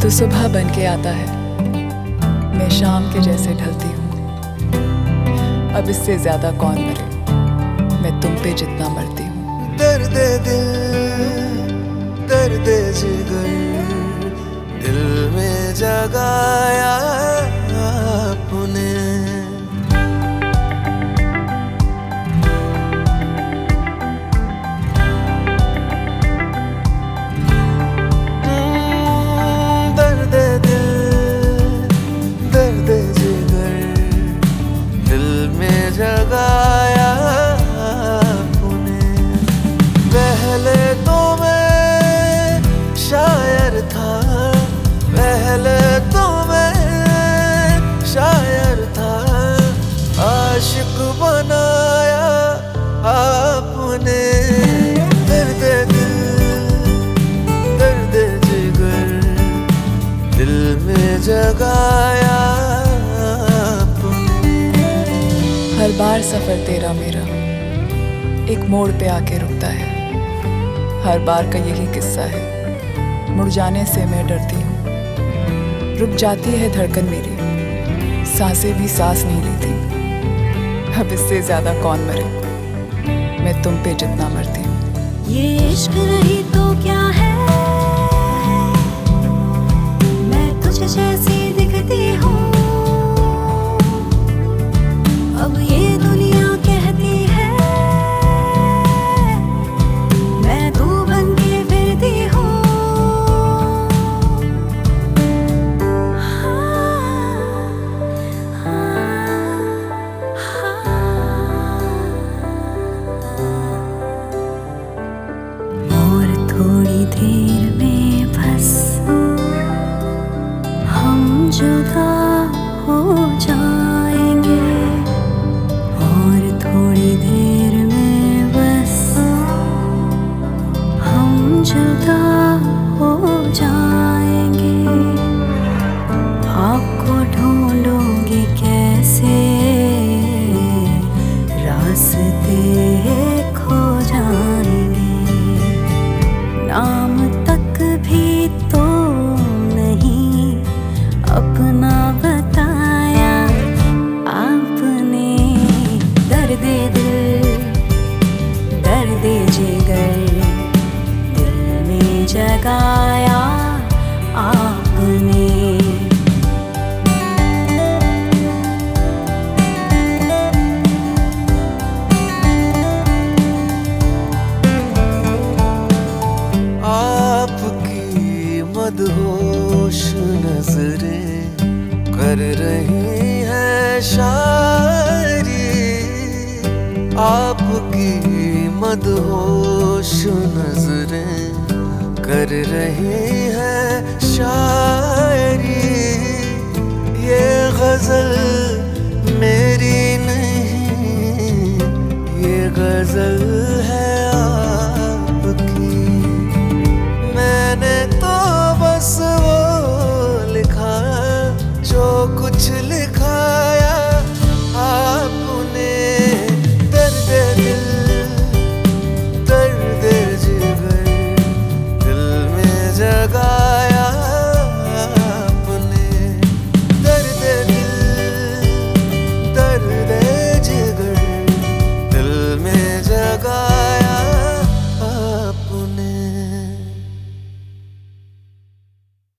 तो सुबह बन के आता है, मैं शाम के जैसे ढलती हूँ। अब इससे ज्यादा कौन मरे, मैं तुम पे जितना मरती हूँ। दर्द दिल, दर्द जिगर, दिल में जगाया आपने। दर्द दिल, दर्द जिगर, दिल में जगाया आपने। पहले तो मैं शायर था, पहले तो मैं शायर था, आशिक बनाया आपने। दर्द दिल, दर्द जिगर, दिल में जगाया आपने। हर बार सफर तेरा मेरा एक मोड़ पे आके रुकता है। हर बार का यही किस्सा है, मुड़ जाने से मैं डरती हूँ। रुक जाती है धड़कन मेरी, सांसें भी सांस नहीं लेती। अब इससे ज्यादा कौन मरे, मैं तुम पे जितना मरती हूँ। ये इश्क नहीं तो क्या है, मैं तुझे जैसी दिखती हूँ। अब ये दुनिया कहती है, मैं तू बन के फिरती हूँ। और थोड़ी देर में बस हम जुदा हो जाएंगे। और थोड़ी देर में बस हम जुदा हो जाएंगे। आपको ढूंढूंगी कैसे, रास्ते खो जाएंगे। नाम तक भी तो नहीं अपना बताया आपने। दर्द दिल, दर्द जिगर, दिल में जगाया आपने। आपकी मदहोश नजरें कर रही हैं शायरी। आपकी मदहोश नजरें कर रही हैं शायरी। ये गजल